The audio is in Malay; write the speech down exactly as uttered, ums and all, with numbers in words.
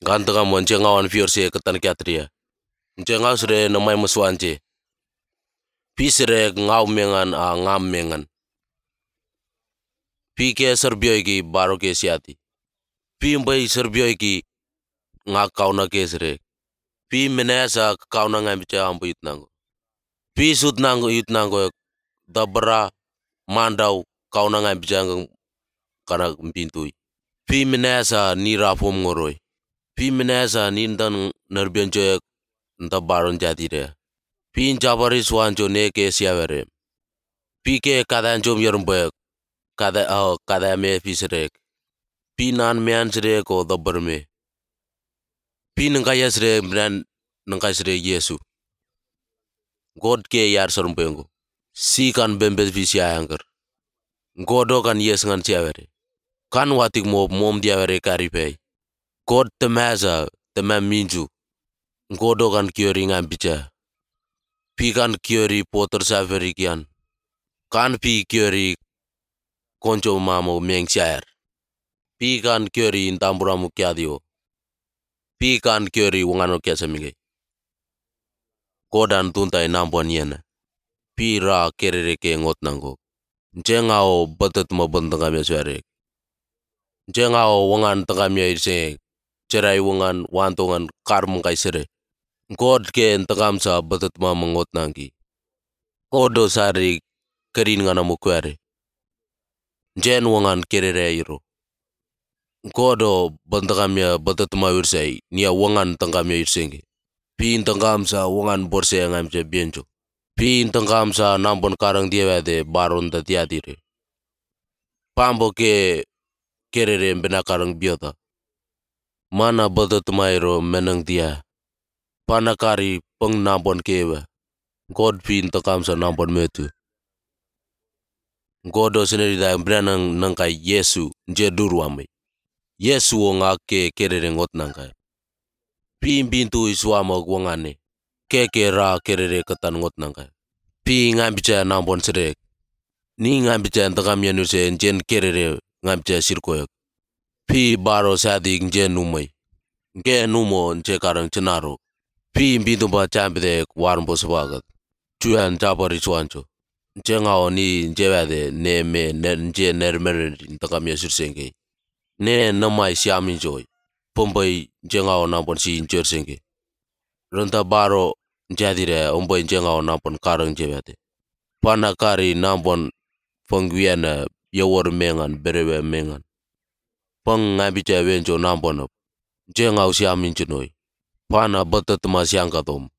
Gantanga mo nje ngawan fiorse ketan kiatria. Nje ngaw sre na may muswanje. Pisre ngaw mengan a ngam mengan. Pi ke serbioy ki baro ke siati. Pi mbay serbioy ki nga kauna ke sre. Pi menesa kauna nga bicha ambu itnango. Pi sut nango itnango dabra mandaw kauna nga bicha kana mpintui. Pi menesa ni rafum ngoroy. Pi menesa ni ndan nerbenjo nda baron jatire. Pi jabari swanjo ne ke siavere. Pi ke kada jom yermbek kada oh kada me fisrek. Pi nan mean sre ko dabar me. Pi nangkaya sre bran nangkaya sre Yesu. God ke yar sorumpengo. Si kan bembes visia anger. Godo kan yes ngan siavere. Kan watik mo mom diavere karipay. God temasa temam minju. Godo kan kiori ngam bicha. Pi kan kiori poter saveri kian. Kan pi kiori koncho mamo meng siar. Pi kan kiori intamburamu kiadio. Pi kan kiori wangano kia semige. Godan tuntai nambuan yena. Pi ra kerere ke ngot nango. Njengao batet mo bentanga mesuare. Njengao wangan tengah mia irse. Cerai wangan wantongan karmung kaisere. God ke entengam sa batet ma mengot nangi. Kodo sari kerin ngana mukware. Njen wangan kerere iro. Godo bentengam mia batet ma irsei. Nia wangan tengah mia irsenge. Pi intengam sa wangan borse ngam je bienjo. Pi intengam sa nampon karang diawade baron da tiadire. Pambo ke kerere mbena karang biota. Mana batet mairo menang dia. Panakari peng nampon kewa. God pi intengam sa nampon metu. Godo seneri da mbrenang nangkai Yesu nje durwame. Yesu wonga ke kerere ngot nangkai. Pi bintu iswama wangane. Keke ra kerere ketan ngot nangkai. Pi ngambicha nampon serek. Ni ngambicha entengam yanuse njen kerere ngambicha sirkoyak. Pi baro sadik nje numay. Nge numo nje karang cenaro. Pi bintu ba chambide warmbo sebagat. Tuyan jabari swancho. Nje ngao ni nje wade ne me nje nermere entengam yasursenge. Ne namai siami joy. Pombay nje ngao nampon si njersenge. Renta baro njadire ombay nje ngao nampon karang nje wade. Panakari nampon pengwiana yawar mengan berewe mengan. Peng ngabicha wenjo nampon. Nje ngao siami jenoy. Pana batet ma siangkatom.